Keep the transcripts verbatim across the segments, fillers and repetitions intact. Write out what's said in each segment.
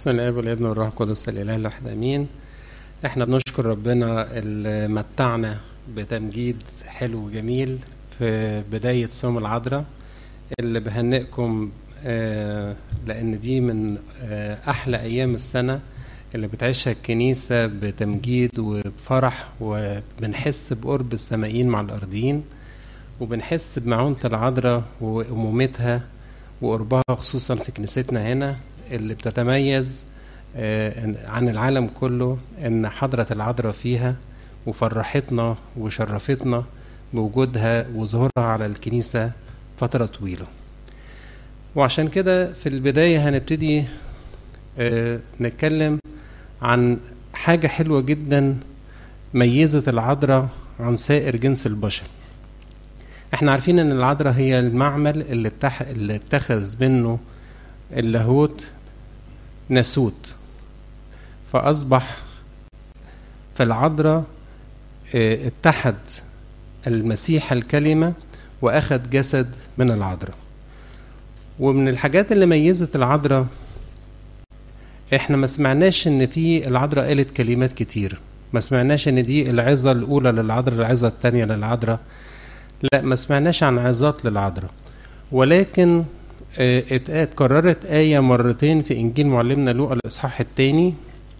بسم الله والابن والروح القدس الاله الواحد امين. احنا بنشكر ربنا اللي متعنا بتمجيد حلو وجميل في بداية صوم العذراء اللي بهنئكم آه لان دي من آه احلى ايام السنة اللي بتعيشها الكنيسة بتمجيد وبفرح، وبنحس بقرب السمائيين مع الارضيين، وبنحس بمعونة العذراء وامومتها وقربها خصوصا في كنيستنا هنا اللي بتتميز عن العالم كله ان حضرة العذراء فيها، وفرحتنا وشرفتنا بوجودها وظهورها على الكنيسة فترة طويلة. وعشان كده في البداية هنبتدي نتكلم عن حاجة حلوة جدا ميزت العذراء عن سائر جنس البشر. احنا عارفين ان العذراء هي المعمل اللي, اتح... اللي اتخذ منه اللاهوت ناسوت، فأصبح في العذراء اتحد المسيح الكلمة وأخذ جسد من العذراء. ومن الحاجات اللي ميزت العذراء احنا ما سمعناش ان في العذراء قالت كلمات كتير، ما سمعناش ان دي العظة الأولى للعذراء العظة الثانية للعذراء، لا ما سمعناش عن عظات للعذراء، ولكن اتكررت آية مرتين في إنجيل معلمنا لوقا الإصحاح الثاني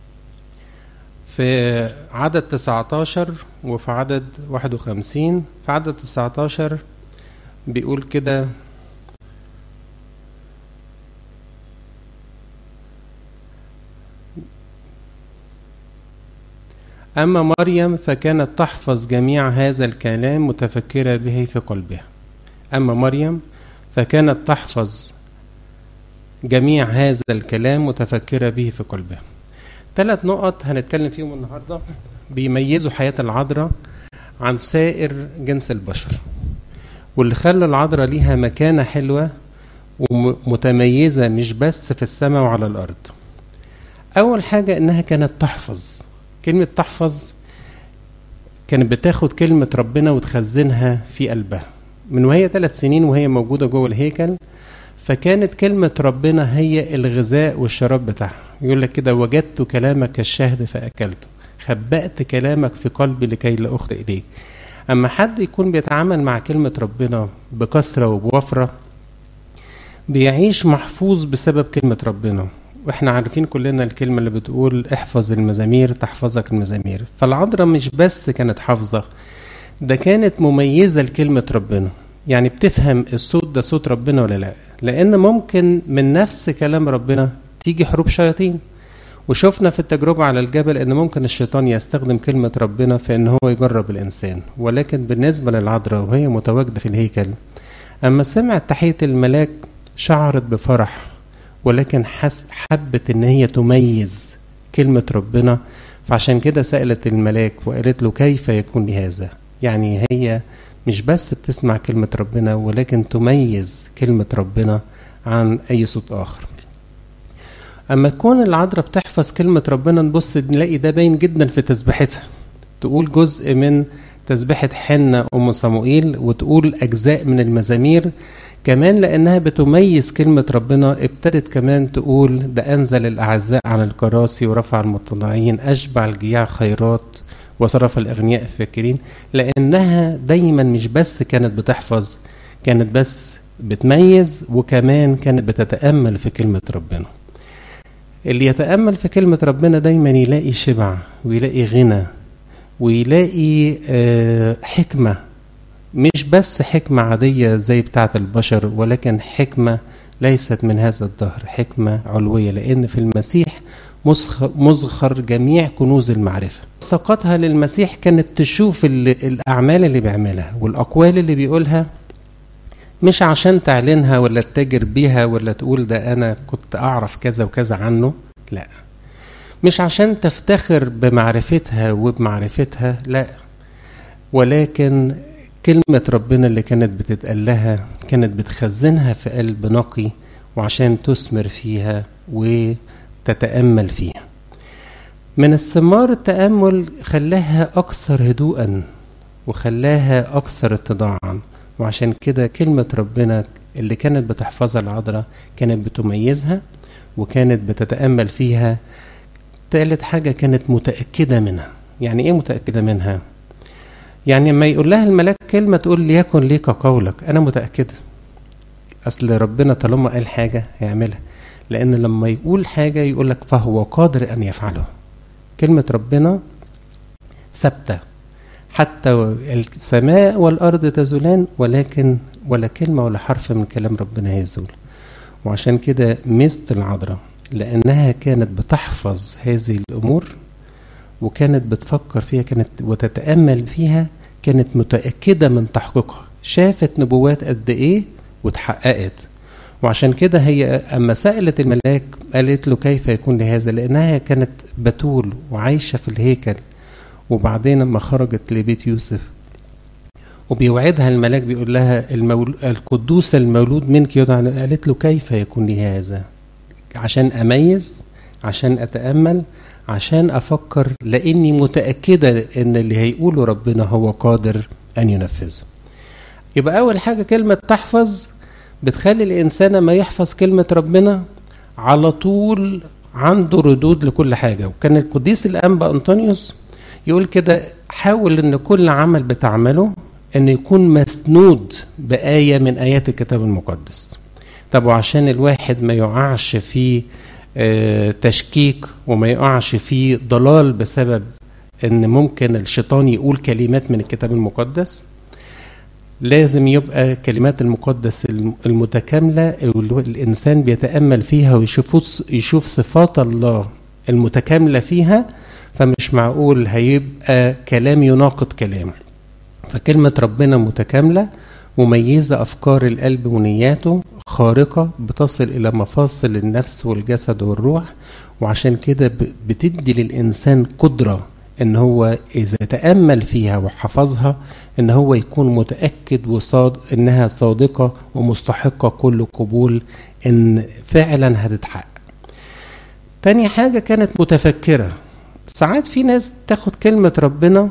في عدد تسعة عشر وفي عدد واحد وخمسين. في عدد تسعة عشر بيقول كده: أما مريم فكانت تحفظ جميع هذا الكلام متفكرة به في قلبها. أما مريم فكانت تحفظ جميع هذا الكلام متفكرة به في قلبها. ثلاث نقط هنتكلم فيهم النهاردة بيميزوا حياة العذراء عن سائر جنس البشر، واللي خلوا العذراء ليها مكانة حلوة ومتميزة مش بس في السماء وعلى الأرض. أول حاجة إنها كانت تحفظ. كلمة تحفظ كانت بتاخد كلمة ربنا وتخزنها في قلبها من وهي ثلاث سنين وهي موجودة جوه الهيكل، فكانت كلمة ربنا هي الغذاء والشراب بتاعها. يقول لك كده: وجدت كلامك كالشهد فأكلته، خبأت كلامك في قلبي لكي لا أخطئ إليك. أما حد يكون بيتعامل مع كلمة ربنا بكثرة وبوفرة بيعيش محفوظ بسبب كلمة ربنا. واحنا عارفين كلنا الكلمة اللي بتقول: احفظ المزامير تحفظك المزامير. فالعذراء مش بس كانت حافظة، ده كانت مميزة لكلمة ربنا، يعني بتفهم الصوت ده صوت ربنا ولا لا، لأن ممكن من نفس كلام ربنا تيجي حروب شياطين. وشفنا في التجربة على الجبل أن ممكن الشيطان يستخدم كلمة ربنا في أنه هو يجرب الإنسان. ولكن بالنسبة للعذراء وهي متواجدة في الهيكل، أما سمعت تحية الملاك شعرت بفرح، ولكن حبت أن هي تميز كلمة ربنا. فعشان كده سألت الملاك وقالت له: كيف يكون بهذا؟ يعني هي مش بس بتسمع كلمة ربنا، ولكن تميز كلمة ربنا عن أي صوت آخر. أما تكون العذراء بتحفظ كلمة ربنا نبص نلاقي ده باين جدا في تسبيحتها. تقول جزء من تسبيحة حنة أم صموئيل، وتقول أجزاء من المزامير كمان، لأنها بتميز كلمة ربنا. ابتدت كمان تقول: ده أنزل الأعزاء عن الكراسي ورفع المتضعين، أشبع الجياع خيرات وصرف الأغنياء فاكرين. لأنها دايما مش بس كانت بتحفظ، كانت بس بتميز، وكمان كانت بتتأمل في كلمة ربنا. اللي يتأمل في كلمة ربنا دايما يلاقي شبع ويلاقي غنى ويلاقي حكمة، مش بس حكمة عادية زي بتاعة البشر، ولكن حكمة ليست من هذا الدهر، حكمة علوية، لأن في المسيح مزخر جميع كنوز المعرفة. سقطها للمسيح كانت تشوف الأعمال اللي بيعملها والأقوال اللي بيقولها، مش عشان تعلنها ولا تتاجر بيها ولا تقول ده أنا كنت أعرف كذا وكذا عنه، لا، مش عشان تفتخر بمعرفتها وبمعرفتها، لا، ولكن كلمة ربنا اللي كانت بتتقلها كانت بتخزنها في قلب نقي، وعشان تثمر فيها وتتأمل فيها. من الثمار التأمل خلاها أكثر هدوءا وخلاها أكثر اتضاعا، وعشان كده كلمة ربنا اللي كانت بتحفظها العذراء كانت بتميزها وكانت بتتأمل فيها. ثالث حاجة كانت متأكدة منها. يعني ايه متأكدة منها؟ يعني لما يقول لها الملاك كلمة تقول ليكن ليك قولك، انا متأكدة. اصل ربنا طالما قال حاجة هيعملها، لان لما يقول حاجة يقول لك فهو قادر ان يفعله. كلمة ربنا ثابتة، حتى السماء والارض تزولان ولكن ولا كلمة ولا حرف من كلام ربنا هيزول. وعشان كده ميزة العذراء لانها كانت بتحفظ هذه الامور وكانت بتفكر فيها، كانت وتتأمل فيها، كانت متأكدة من تحقيقها. شافت نبوات قد ايه وتحققت. وعشان كده هي اما سألت الملاك قالت له كيف يكون لهذا، لانها كانت بتول وعايشة في الهيكل. وبعدين لما خرجت لبيت يوسف وبيوعدها الملاك بيقول لها المول... القدوس المولود منك يدعى، قالت له كيف يكون لي هذا؟ عشان اميز، عشان اتأمل، عشان افكر، لاني متأكدة ان اللي هيقوله ربنا هو قادر ان ينفذه. يبقى اول حاجة كلمة تحفظ بتخلي الانسان ما يحفظ كلمة ربنا على طول عنده ردود لكل حاجة. وكان القديس الانبا انطونيوس يقول كده: حاول ان كل عمل بتعمله ان يكون مسنود بآية من آيات الكتاب المقدس. طب وعشان الواحد ما يقعش في تشكيك وما يقعش في ضلال بسبب ان ممكن الشيطان يقول كلمات من الكتاب المقدس، لازم يبقى كلمات المقدس المتكاملة الانسان بيتأمل فيها ويشوف يشوف صفات الله المتكاملة فيها. فمش معقول هيبقى كلام يناقض كلام. فكلمة ربنا متكاملة مميزة، أفكار القلب ونياته خارقة، بتصل إلى مفاصل النفس والجسد والروح. وعشان كده بتدي للإنسان قدرة إن هو إذا تأمل فيها وحفظها إن هو يكون متأكد وصاد إنها صادقة ومستحقة كل قبول، إن فعلا هتتحقق. تاني حاجة كانت متفكرة. ساعات في ناس تاخد كلمة ربنا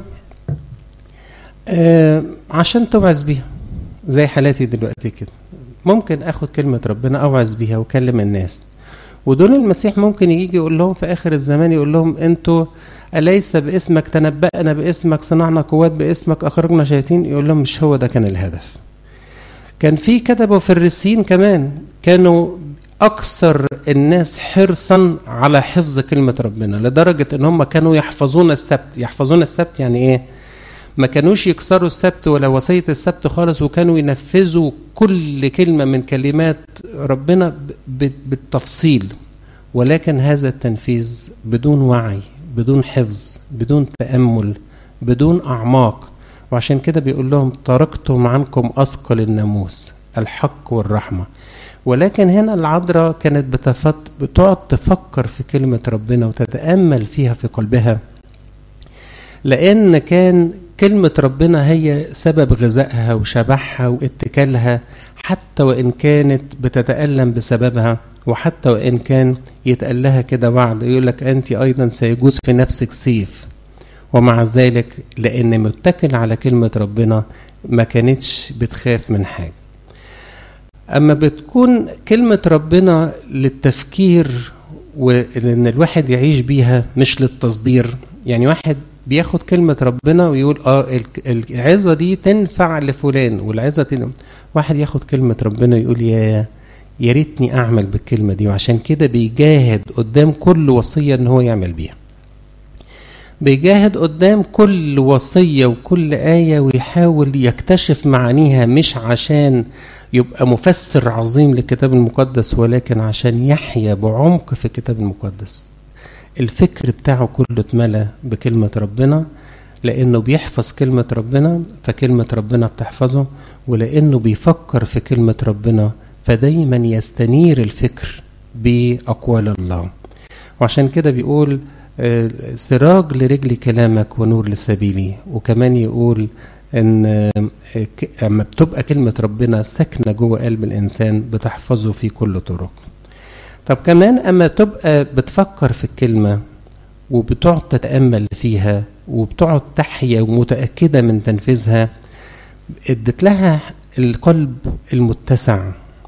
آه عشان توعظ بيها، زي حالاتي دلوقتي كده. ممكن اخد كلمة ربنا اوعظ بيها وكلم الناس، ودول المسيح ممكن يجي يقول لهم في اخر الزمان، يقول لهم انتوا أليس باسمك تنبأنا، باسمك صنعنا قوات، باسمك اخرجنا شياطين. يقول لهم مش هو ده كان الهدف. كان في كتبة فريسيين كمان كانوا أكثر الناس حرصا على حفظ كلمة ربنا، لدرجة ان هم كانوا يحفظون السبت. يحفظون السبت يعني ايه؟ ما كانوش يكسروا السبت ولا وصية السبت خالص، وكانوا ينفذوا كل كلمة من كلمات ربنا بالتفصيل. ولكن هذا التنفيذ بدون وعي، بدون حفظ، بدون تأمل، بدون أعماق. وعشان كده بيقول لهم تركتم عنكم أثقل الناموس، الحق والرحمة. ولكن هنا العذراء كانت بتفت... بتقعد تفكر في كلمة ربنا وتتأمل فيها في قلبها، لأن كان كلمة ربنا هي سبب غذائها وشبعها واتكالها، حتى وإن كانت بتتألم بسببها، وحتى وإن كان يتقال لها كده وعد يقول لك أنت أيضا سيجوز في نفسك سيف. ومع ذلك لأن متكل على كلمة ربنا ما كانتش بتخاف من حاجة. أما بتكون كلمة ربنا للتفكير وإن الواحد يعيش بيها مش للتصدير. يعني واحد بياخد كلمة ربنا ويقول اه العظة دي تنفع لفلان والعظة تنفع. واحد ياخد كلمة ربنا يقول يا يا ريتني أعمل بالكلمة دي، وعشان كده بيجاهد قدام كل وصية إن هو يعمل بيها. بيجاهد قدام كل وصية وكل آية ويحاول يكتشف معانيها، مش عشان يبقى مفسر عظيم للكتاب المقدس، ولكن عشان يحيا بعمق في الكتاب المقدس. الفكر بتاعه كله اتملى بكلمة ربنا، لأنه بيحفظ كلمة ربنا فكلمة ربنا بتحفظه، ولأنه بيفكر في كلمة ربنا فدايما يستنير الفكر بأقوال الله. وعشان كده بيقول سراج لرجل كلامك ونور لسبيلي. وكمان يقول ان اما بتبقى كلمة ربنا ساكنة جوه قلب الانسان بتحفظه في كل طرق. طب كمان اما تبقى بتفكر في الكلمة وبتقعد تتأمل فيها وبتقعد تحيا ومتأكدة من تنفيذها، ادت لها القلب المتسع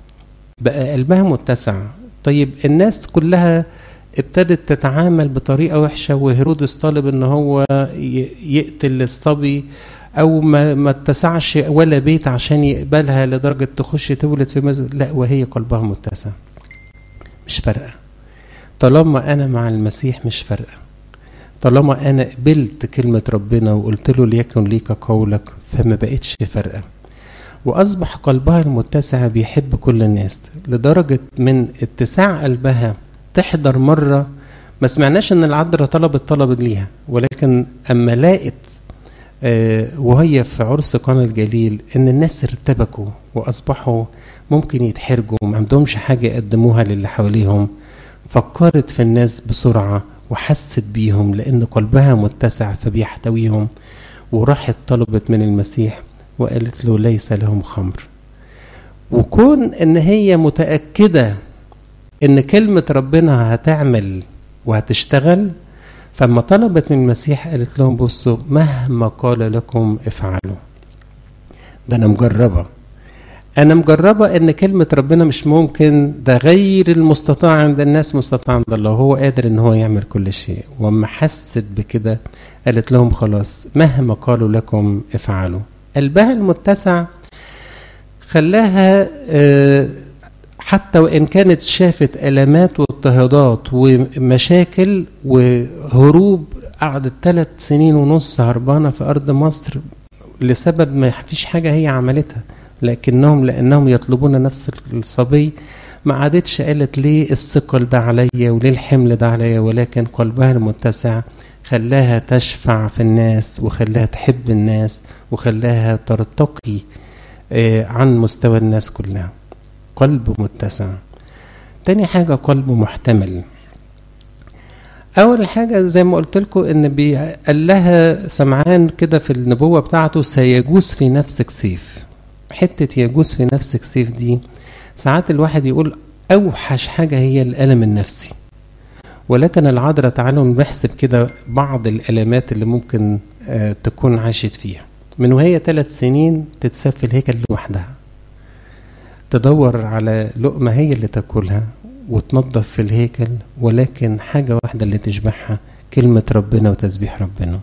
بقى قلبها متسع. طيب الناس كلها ابتدت تتعامل بطريقة وحشة، وهيرودس طالب ان هو يقتل الصبي، او ما ما اتسعش ولا بيت عشان يقبلها لدرجة تخش تولد في مسجد، لا وهي قلبها متسع. مش فارقة طالما انا مع المسيح، مش فارقة طالما انا قبلت كلمة ربنا وقلت له ليكن ليك قولك، فما بقتش فارقة. واصبح قلبها المتسع بيحب كل الناس، لدرجة من اتساع قلبها تحضر مرة ما سمعناش ان العذراء طلبت طلب ليها، ولكن اما لقت آه وهي في عرس قانا الجليل ان الناس ارتبكوا واصبحوا ممكن يتحرجوا، ما عندهمش حاجة يقدموها للي حواليهم، فكرت في الناس بسرعة وحست بيهم لان قلبها متسع فبيحتويهم، وراحت طلبت من المسيح وقالت له ليس لهم خمر. وكون ان هي متأكدة ان كلمة ربنا هتعمل وهتشتغل، فما طلبت من المسيح قالت لهم بصوا مهما قال لكم افعلوا. ده انا مجربة انا مجربة ان كلمة ربنا مش ممكن، ده غير المستطاع عند الناس مستطاع عند الله، هو قادر ان هو يعمل كل شيء. وما حست بكده قالت لهم خلاص مهما قالوا لكم افعلوا. قلبها المتسع خلاها حتى وإن كانت شافت ألمات واضطهادات ومشاكل وهروب، قعدت ثلاث سنين ونص هربانة في أرض مصر لسبب ما فيش حاجة هي عملتها، لكنهم لأنهم يطلبون نفس الصبي ما عادتش قالت ليه الثقل ده عليا وليه الحمل ده عليا، ولكن قلبها المتسع خلاها تشفع في الناس، وخلاها تحب الناس، وخلاها ترتقي عن مستوى الناس كلها. قلب متسع. تاني حاجة قلب محتمل. أول حاجة زي ما قلت لكم إن قال لها سمعان كده في النبوة بتاعته سيجوز في نفسك سيف. حتة يجوز في نفسك سيف دي ساعات الواحد يقول أوحش حاجة هي الألم النفسي، ولكن العذراء تعالوا نحسب كده بعض الألمات اللي ممكن آه تكون عاشت فيها. من وهي ثلاث سنين تتساب في الهيكل لوحدها، تدور على لقمة هي اللي تاكلها وتنظف في الهيكل، ولكن حاجة واحدة اللي تشبعها كلمة ربنا وتسبيح ربنا.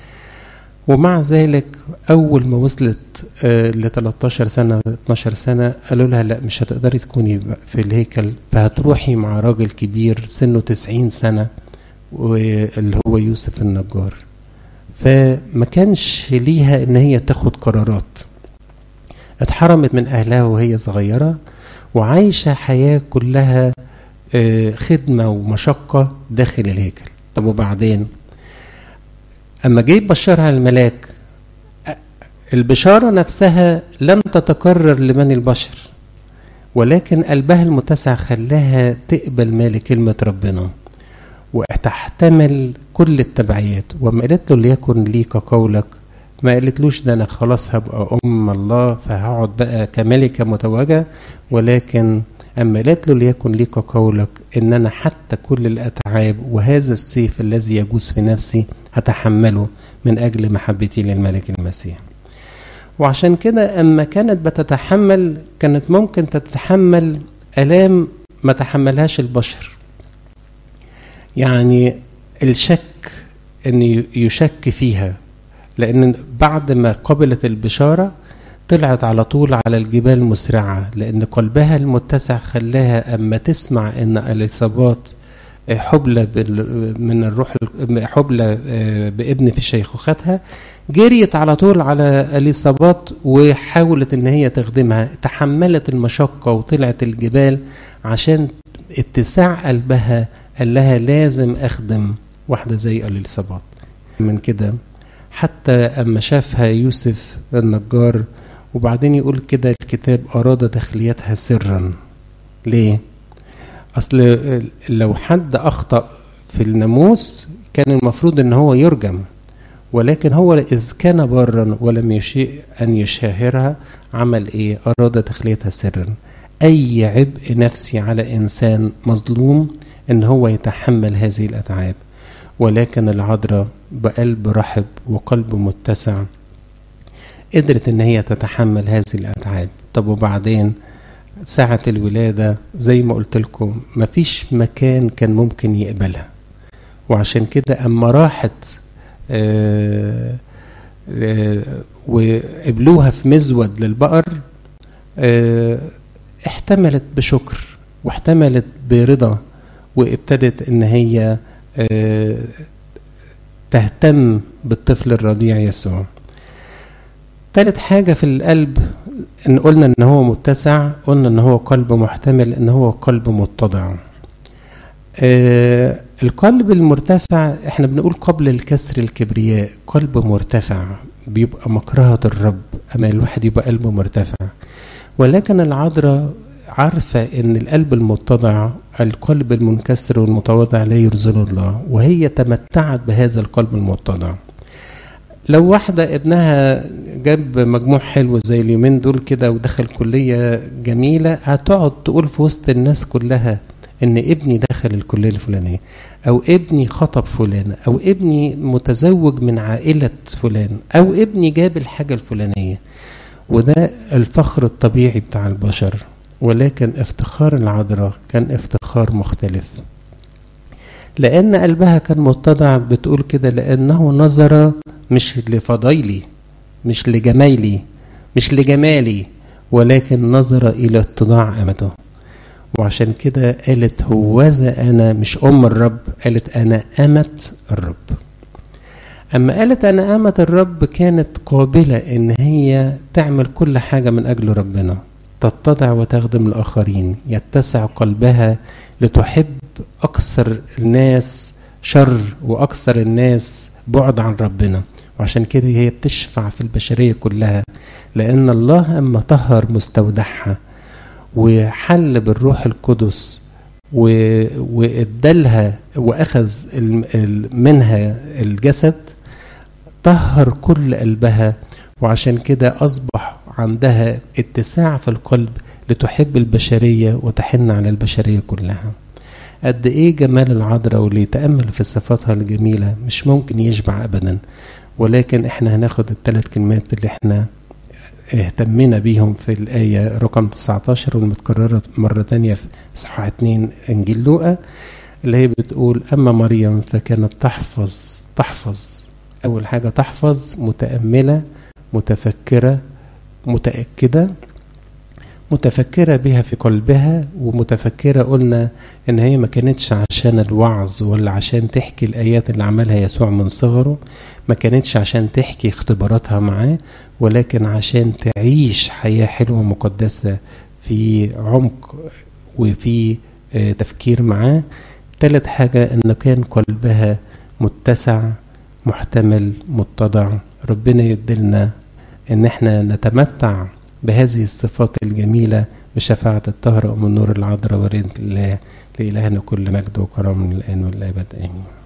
ومع ذلك أول ما وصلت آه ل ثلاثة عشر سنة اثناشر سنة قالوا لها لا مش هتقدري تكوني في الهيكل، فهتروحي مع راجل كبير سنه تسعين سنة اللي هو يوسف النجار. فما كانش ليها ان هي تاخد قرارات، اتحرمت من اهلها وهي صغيرة، وعايشة حياة كلها آه خدمة ومشقة داخل الهيكل. طب وبعدين اما جه بشرها الملاك، البشارة نفسها لم تتكرر لبني البشر، ولكن قلبها المتسع خلاها تقبل ما لكلمة ربنا وتحتمل كل التبعيات. وما قالت له ليكن ليك قولك، ما قالتلوش ده انا خلاص هبقى ام الله فهقعد بقى كملكة متوجة، ولكن اما قالت له ليكن ليك قولك ان انا حتى كل الاتعاب وهذا السيف الذي يجوز في نفسي هتحمله من اجل محبتي للملك المسيح. وعشان كده اما كانت بتتحمل كانت ممكن تتحمل الام ما تحملهاش البشر. يعني الشك ان يشك فيها، لان بعد ما قبلت البشارة طلعت على طول على الجبال مسرعة، لان قلبها المتسع خلاها اما تسمع ان اليصابات حبلى من الروح حبلى بابن في شيخوختها، جريت على طول على اليصابات وحاولت ان هي تخدمها. تحملت المشقة وطلعت الجبال عشان اتساع قلبها قال لها لازم اخدم واحدة زي اليصابات. من كده حتى اما شافها يوسف النجار، وبعدين يقول كده الكتاب اراد تخليتها سرا. ليه؟ اصل لو حد اخطأ في الناموس كان المفروض ان هو يرجم، ولكن هو اذ كان برا ولم يشيء ان يشاهرها عمل ايه؟ اراد تخليتها سرا. اي عبء نفسي على انسان مظلوم ان هو يتحمل هذه الاتعاب، ولكن العذراء بقلب رحب وقلب متسع قدرت ان هي تتحمل هذه الاتعاب. طب وبعدين ساعة الولادة زي ما قلت لكم مفيش مكان كان ممكن يقبلها، وعشان كده أما راحت آه آه وقبلوها في مزود للبقر آه احتملت بشكر واحتملت برضا، وابتدت ان هي آه تهتم بالطفل الرضيع يسوع. ثالث حاجة في القلب، ان قلنا ان هو متسع، قلنا ان هو قلب محتمل، ان هو قلب متضع. آه القلب المرتفع احنا بنقول قبل الكسر الكبرياء، قلب مرتفع بيبقى مكرهة الرب اما الواحد يبقى قلبه مرتفع. ولكن العذراء عارفة ان القلب المتضع، القلب المنكسر والمتواضع لا يرزقه الله، وهي تمتعت بهذا القلب المتضع. لو واحدة ابنها جاب مجموع حلو زي اليومين دول كده ودخل كلية جميلة، هتقعد تقول في وسط الناس كلها ان ابني دخل الكلية الفلانية، او ابني خطب فلانة، او ابني متزوج من عائلة فلان، او ابني جاب الحاجة الفلانية. وده الفخر الطبيعي بتاع البشر. ولكن افتخار العذراء كان افتخار مختلف، لأن قلبها كان متضع. بتقول كده لأنه نظر مش لفضيلي، مش لجمالي، مش لجمالي، ولكن نظر إلى اتضاع أمته. وعشان كده قالت هوذا أنا، مش أم الرب، قالت أنا أمة الرب. أما قالت أنا أمة الرب كانت قابلة إن هي تعمل كل حاجة من أجل ربنا، تتضع وتخدم الآخرين، يتسع قلبها لتحب أكثر الناس شر وأكثر الناس بعد عن ربنا. وعشان كده هي بتشفع في البشرية كلها، لأن الله أما طهر مستودعها وحل بالروح القدس وادالها وأخذ منها الجسد، طهر كل قلبها. وعشان كده أصبح عندها اتساع في القلب لتحب البشرية وتحن على البشرية كلها. قد ايه جمال العذراء، واللي يتأمل في صفاتها الجميلة مش ممكن يشبع أبدا. ولكن احنا هناخد الثلاث كلمات اللي احنا اهتمنا بيهم في الآية رقم تسعة عشر والمتكررة مرة تانية في إصحاح اتنين إنجيل لوقا، اللي هي بتقول أما مريم فكانت تحفظ تحفظ أول حاجة تحفظ، متأملة، متفكرة، متأكدة، متفكرة بها في قلبها. ومتفكرة قلنا ان هي ما كانتش عشان الوعظ ولا عشان تحكي الآيات اللي عملها يسوع من صغره، ما كانتش عشان تحكي اختباراتها معاه، ولكن عشان تعيش حياة حلوة مقدسة في عمق وفي تفكير معاه. ثالث حاجة ان كان قلبها متسع محتمل متضع. ربنا يدلنا ان احنا نتمتع بهذه الصفات الجميلة بشفاعة الطاهرة أم النور العذراء ورد الله. لإلهنا كل مجد وكرم من الآن والأبد آمين.